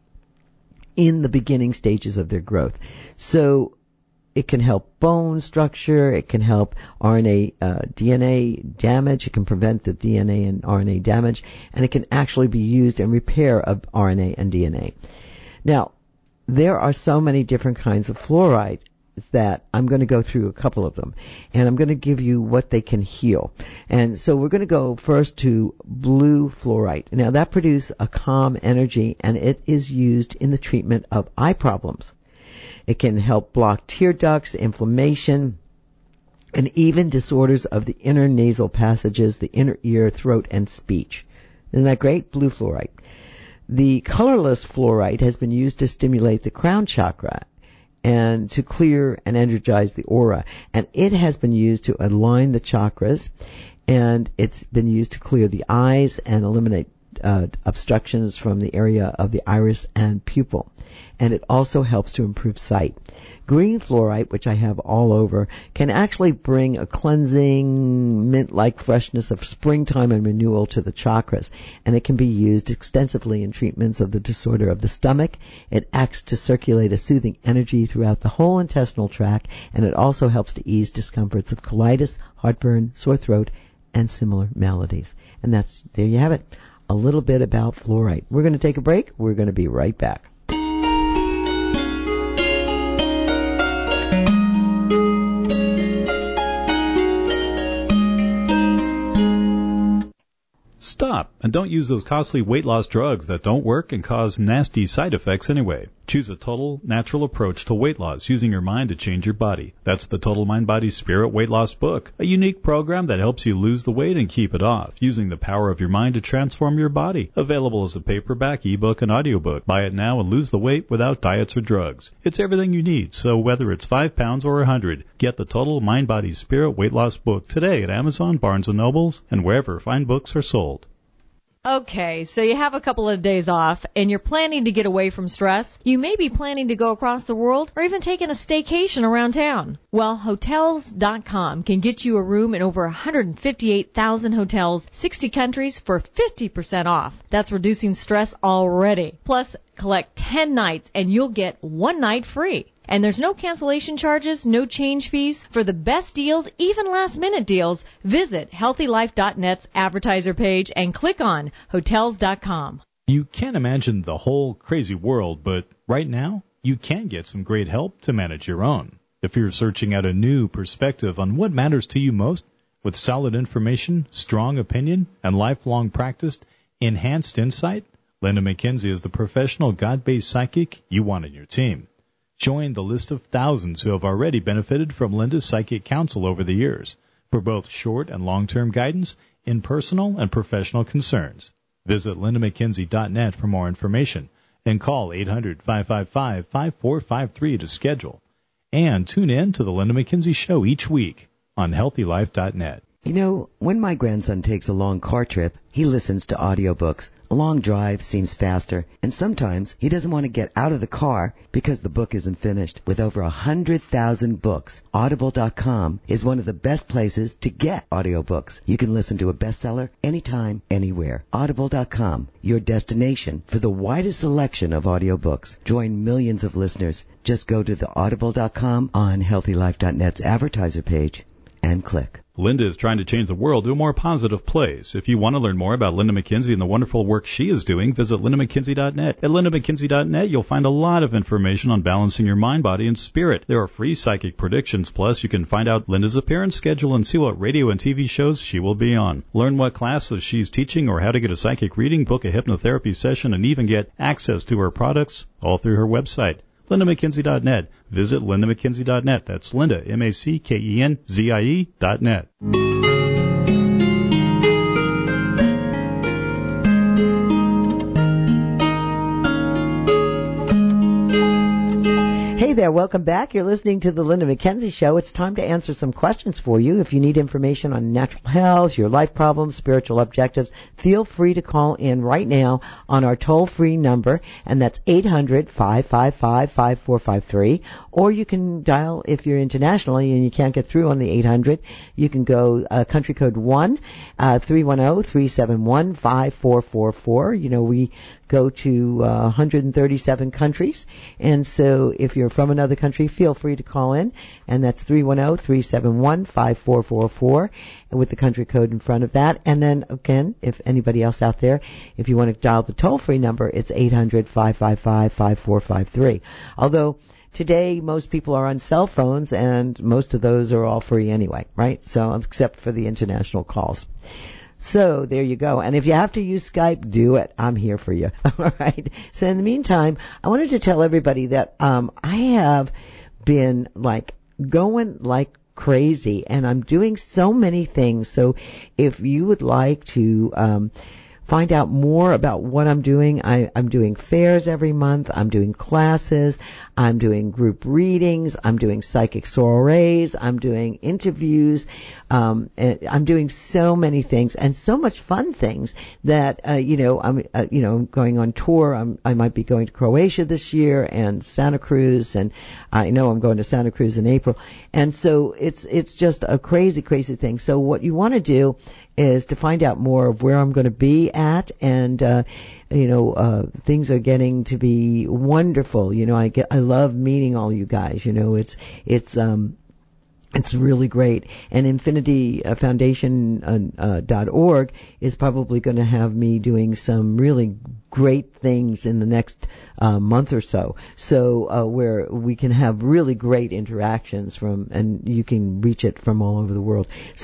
in the beginning stages of their growth. So it can help bone structure, it can help R N A, uh, D N A damage, it can prevent the D N A and R N A damage, and it can actually be used in repair of R N A and D N A. Now, there are so many different kinds of fluoride that I'm going to go through a couple of them, and I'm going to give you what they can heal. And so we're going to go first to blue fluorite. Now that produces a calm energy, and it is used in the treatment of eye problems. It can help block tear ducts, inflammation, and even disorders of the inner nasal passages, the inner ear, throat, and speech. Isn't that great? Blue fluorite. The colorless fluorite has been used to stimulate the crown chakra and to clear and energize the aura. And it has been used to align the chakras, and it's been used to clear the eyes and eliminate uh, obstructions from the area of the iris and pupil. And it also helps to improve sight. Green fluorite, which I have all over, can actually bring a cleansing, mint-like freshness of springtime and renewal to the chakras. And it can be used extensively in treatments of the disorder of the stomach. It acts to circulate a soothing energy throughout the whole intestinal tract, and it also helps to ease discomforts of colitis, heartburn, sore throat, and similar maladies. And that's, there you have it, a little bit about fluorite. We're going to take a break. We're going to be right back. Stop, and don't use those costly weight loss drugs that don't work and cause nasty side effects anyway. Choose a total, natural approach to weight loss using your mind to change your body. That's the Total Mind, Body, Spirit Weight Loss book, a unique program that helps you lose the weight and keep it off, using the power of your mind to transform your body. Available as a paperback, ebook, and audiobook. Buy it now and lose the weight without diets or drugs. It's everything you need, so whether it's five pounds or a hundred, get the Total Mind, Body, Spirit Weight Loss book today at Amazon, Barnes and Nobles, and wherever fine books are sold. Okay, so you have a couple of days off, and you're planning to get away from stress. You may be planning to go across the world, or even taking a staycation around town. Well, Hotels dot com can get you a room in over one hundred fifty-eight thousand hotels, sixty countries, for fifty percent off. That's reducing stress already. Plus, collect ten nights, and you'll get one night free. And there's no cancellation charges, no change fees. For the best deals, even last-minute deals, visit healthy life dot net's advertiser page and click on Hotels dot com. You can't imagine the whole crazy world, but right now, you can get some great help to manage your own. If you're searching out a new perspective on what matters to you most, with solid information, strong opinion, and lifelong practice, enhanced insight, Linda McKenzie is the professional God-based psychic you want on your team. Join the list of thousands who have already benefited from Linda's psychic counsel over the years for both short and long-term guidance in personal and professional concerns. Visit linda mckenzie dot net for more information and call eight hundred, five five five, five four five three to schedule. And tune in to the Linda McKenzie Show each week on healthy life dot net. You know, when my grandson takes a long car trip, he listens to audiobooks. A long drive seems faster, and sometimes he doesn't want to get out of the car because the book isn't finished. With over one hundred thousand books, audible dot com is one of the best places to get audiobooks. You can listen to a bestseller anytime, anywhere. audible dot com, your destination for the widest selection of audiobooks. Join millions of listeners. Just go to the audible dot com on healthy life dot net's advertiser page and click. Linda is trying to change the world to a more positive place. If you want to learn more about Linda McKenzie and the wonderful work she is doing, visit linda mckenzie dot net. At linda mckenzie dot net, you'll find a lot of information on balancing your mind, body, and spirit. There are free psychic predictions, plus you can find out Linda's appearance schedule and see what radio and T V shows she will be on. Learn what classes she's teaching or how to get a psychic reading, book a hypnotherapy session, and even get access to her products, all through her website. linda mckenzie dot net. Visit linda mckenzie dot net. That's Linda, M A C K E N Z I E dot net. Hey there, welcome back. You're listening to the Linda McKenzie Show. It's time to answer some questions for you. If you need information on natural health, your life problems, spiritual objectives, feel free to call in right now on our toll-free number, and that's eight hundred, five five five, five four five three. Or you can dial, if you're internationally and you can't get through on the eight hundred, you can go uh, country code one, uh, three one zero, three seven one, five four four four. You know, we go to uh, one hundred thirty-seven countries, and so if you're from another country, feel free to call in, and that's three one zero, three seven one, five four four four with the country code in front of that. And then, again, if anybody else out there, if you want to dial the toll-free number, it's eight hundred, five five five, five four five three. Although today most people are on cell phones, and most of those are all free anyway, right? So, except for the international calls. So there you go. And if you have to use Skype, do it. I'm here for you. All right. So in the meantime, I wanted to tell everybody that um I have been like going like crazy, and I'm doing so many things. So if you would like to um find out more about what I'm doing, I, I'm doing fairs every month. I'm doing classes. I'm doing group readings. I'm doing psychic soirees. I'm doing interviews. Um, I'm doing so many things and so much fun things that, uh, you know, I'm, uh, you know, going on tour. I'm, I might be going to Croatia this year and Santa Cruz, and I know I'm going to Santa Cruz in April. And so it's, it's just a crazy, crazy thing. So what you want to do is to find out more of where I'm going to be at, and, uh, you know, uh, things are getting to be wonderful. You know, I get, I love meeting all you guys. You know, it's, it's, um, it's really great. And Infinity Foundation uh, dot org is probably going to have me doing some really great things in the next uh, month or so. So uh, where we can have really great interactions from, and you can reach it from all over the world. So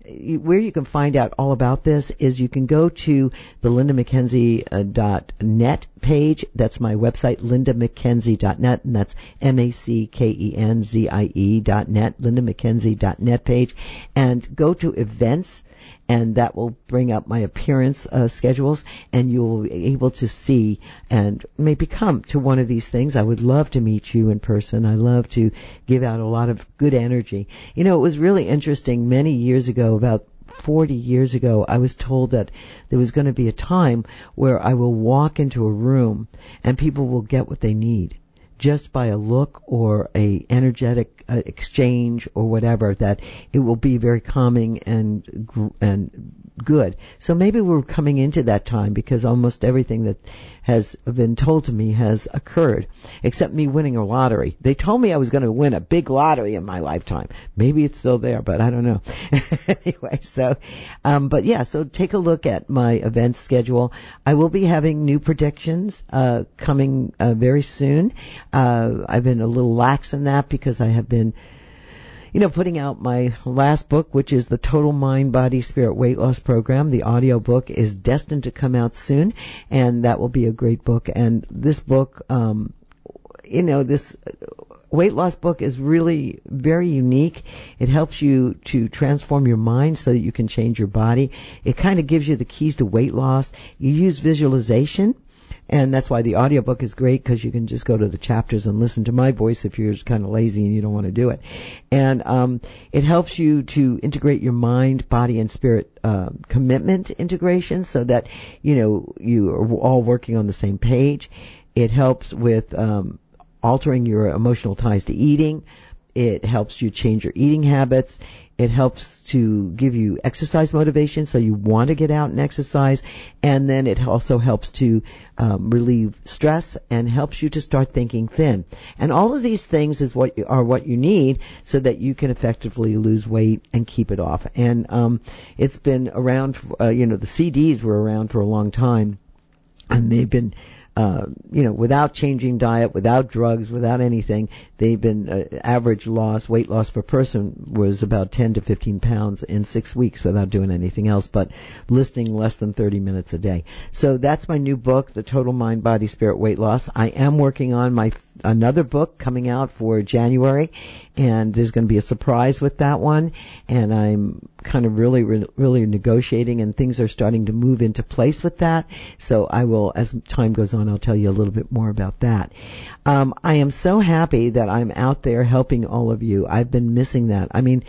where you can find out all about this is you can go to the linda mckenzie dot net page. That's my website, linda mckenzie dot net, and that's M A C K E N Z I E dot net, linda mckenzie dot net page, and go to events, and that will bring up my appearance uh, schedules, and you'll be able to see and maybe come to one of these things. I would love to meet you in person. I love to give out a lot of good energy. You know, it was really interesting many years ago, about forty years ago, I was told that there was going to be a time where I will walk into a room and people will get what they need just by a look or a energetic uh, exchange or whatever, that it will be very calming and and good. So maybe we're coming into that time, because almost everything that has been told to me has occurred, except me winning a lottery. They told me I was going to win a big lottery in my lifetime. Maybe it's still there, but I don't know. Anyway, so, um, but yeah, so take a look at my event schedule. I will be having new predictions, uh, coming, uh, very soon. Uh, I've been a little lax in that because I have been, you know, putting out my last book, which is the Total Mind, Body, Spirit Weight Loss Program. The audio book is destined to come out soon, and that will be a great book. And this book, um, you know, this weight loss book is really very unique. It helps you to transform your mind so that you can change your body. It kind of gives you the keys to weight loss. You use visualization. And that's why the audiobook is great, because you can just go to the chapters and listen to my voice if you're kind of lazy and you don't want to do it. And um, it helps you to integrate your mind, body, and spirit uh, commitment integration, so that, you know, you are all working on the same page. It helps with um, altering your emotional ties to eating. It helps you change your eating habits. It helps to give you exercise motivation, so you want to get out and exercise. And then it also helps to um, relieve stress and helps you to start thinking thin. And all of these things is what you, are what you need so that you can effectively lose weight and keep it off. And um, it's been around, uh, you know, the C Ds were around for a long time, and they've been Uh, you know, without changing diet, without drugs, without anything, they've been, uh, average loss, weight loss per person was about ten to fifteen pounds in six weeks without doing anything else, but listing less than thirty minutes a day. So that's my new book, The Total Mind, Body, Spirit Weight Loss. I am working on my, th- another book coming out for January, and there's going to be a surprise with that one, and I'm kind of really, re- really negotiating, and things are starting to move into place with that. So I will, as time goes on, I'll tell you a little bit more about that. Um, I am so happy that I'm out there helping all of you. I've been missing that. I mean,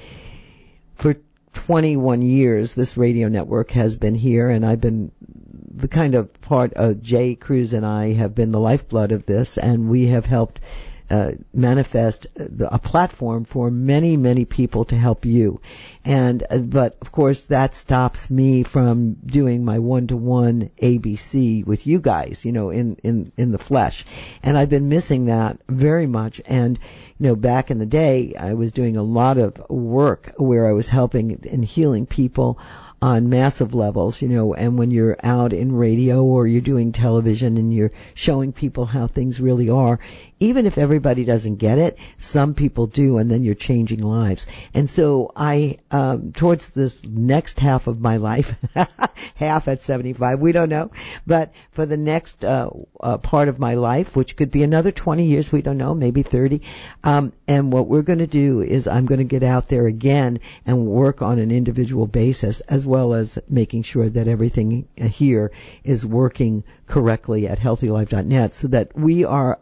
for twenty-one years, this radio network has been here, and I've been the kind of part of Jay Cruz and I have been the lifeblood of this, and we have helped Uh, manifest the, a platform for many, many people to help you. And, uh, but of course that stops me from doing my one-to-one A B C with you guys, you know, in, in, in the flesh. And I've been missing that very much. And, you know, back in the day, I was doing a lot of work where I was helping and healing people on massive levels, you know, and when you're out in radio or you're doing television and you're showing people how things really are, even if everybody doesn't get it, some people do, and then you're changing lives. And so I, um, towards this next half of my life, half at seventy-five, we don't know, but for the next uh, uh, part of my life, which could be another twenty years, we don't know, maybe thirty, um, and what we're going to do is I'm going to get out there again and work on an individual basis, as well as making sure that everything here is working correctly at healthy life dot net, so that we are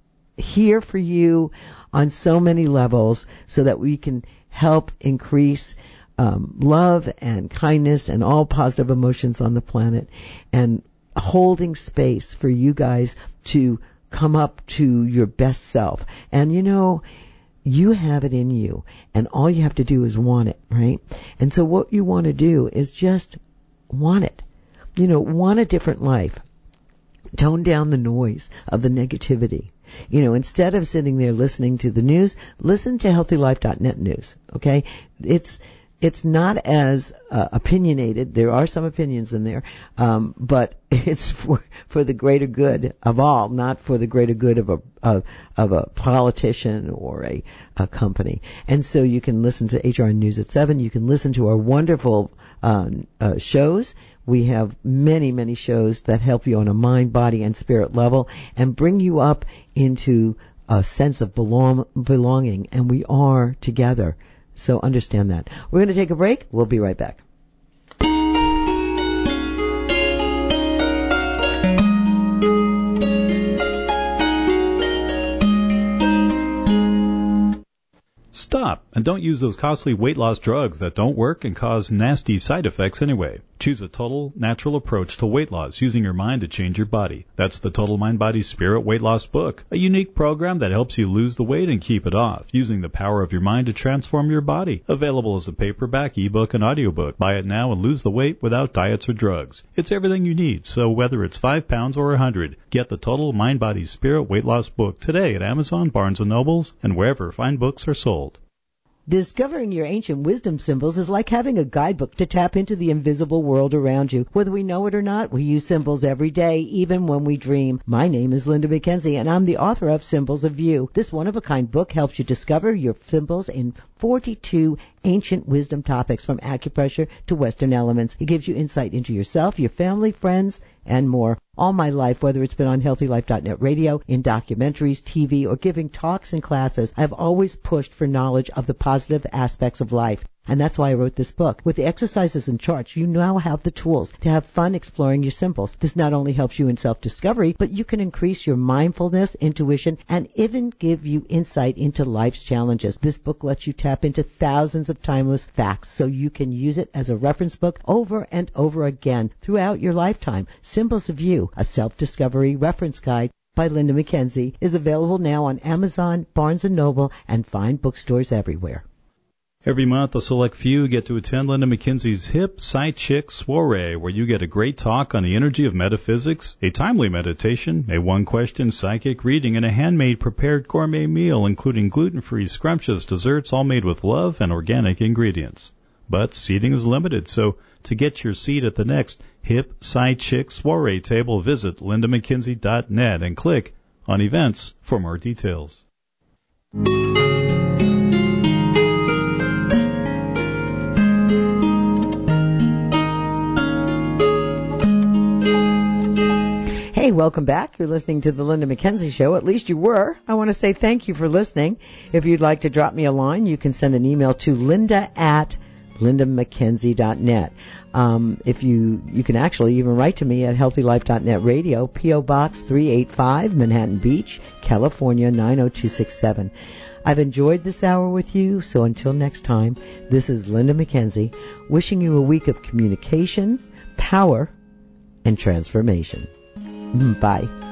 here for you on so many levels, so that we can help increase um, love and kindness and all positive emotions on the planet, and holding space for you guys to come up to your best self. And you know, you have it in you, and all you have to do is want it, right? And so what you want to do is just want it. You know, want a different life. Tone down the noise of the negativity. You know, instead of sitting there listening to the news, listen to healthy life dot net news, okay? It's it's not as uh, opinionated. There are some opinions in there, um, but it's for for the greater good of all, not for the greater good of a of, of a politician or a, a company. And so you can listen to H R N News at seven. You can listen to our wonderful um, uh, shows. We have many, many shows that help you on a mind, body, and spirit level and bring you up into a sense of belong, belonging, and we are together. So understand that. We're going to take a break. We'll be right back. Stop, and don't use those costly weight loss drugs that don't work and cause nasty side effects anyway. Choose a total, natural approach to weight loss using your mind to change your body. That's the Total Mind Body Spirit Weight Loss book, a unique program that helps you lose the weight and keep it off, using the power of your mind to transform your body. Available as a paperback, ebook, and audiobook. Buy it now and lose the weight without diets or drugs. It's everything you need, so whether it's five pounds or a hundred, get the Total Mind Body Spirit Weight Loss book today at Amazon, Barnes and Nobles, and wherever fine books are sold. Discovering your ancient wisdom symbols is like having a guidebook to tap into the invisible world around you. Whether we know it or not, we use symbols every day, even when we dream. My name is Linda McKenzie, and I'm the author of Symbols of You. This one-of-a-kind book helps you discover your symbols in forty-two ancient wisdom topics, from acupressure to Western elements. It gives you insight into yourself, your family, friends, and more. All my life, whether it's been on healthy life dot net radio, in documentaries, T V, or giving talks and classes, I've always pushed for knowledge of the positive aspects of life. And that's why I wrote this book. With the exercises and charts, you now have the tools to have fun exploring your symbols. This not only helps you in self-discovery, but you can increase your mindfulness, intuition, and even give you insight into life's challenges. This book lets you tap into thousands of timeless facts so you can use it as a reference book over and over again throughout your lifetime. Symbols of You, a self-discovery reference guide by Linda McKenzie, is available now on Amazon, Barnes and Noble, and fine bookstores everywhere. Every month, a select few get to attend Linda McKenzie's Hip Psychic Soiree, where you get a great talk on the energy of metaphysics, a timely meditation, a one-question psychic reading, and a handmade prepared gourmet meal, including gluten-free scrumptious desserts, all made with love and organic ingredients. But seating is limited, so to get your seat at the next Hip Psychic Soiree table, visit linda mckenzie dot net and click on Events for more details. Hey, welcome back. You're listening to the Linda McKenzie Show. At least you were. I want to say thank you for listening. If you'd like to drop me a line, you can send an email to linda at linda mckenzie dot net. Um, if you, you can actually even write to me at healthy life dot net radio, P O Box three eighty-five, Manhattan Beach, California nine oh two six seven. I've enjoyed this hour with you, so until next time, this is Linda McKenzie, wishing you a week of communication, power, and transformation. Bye.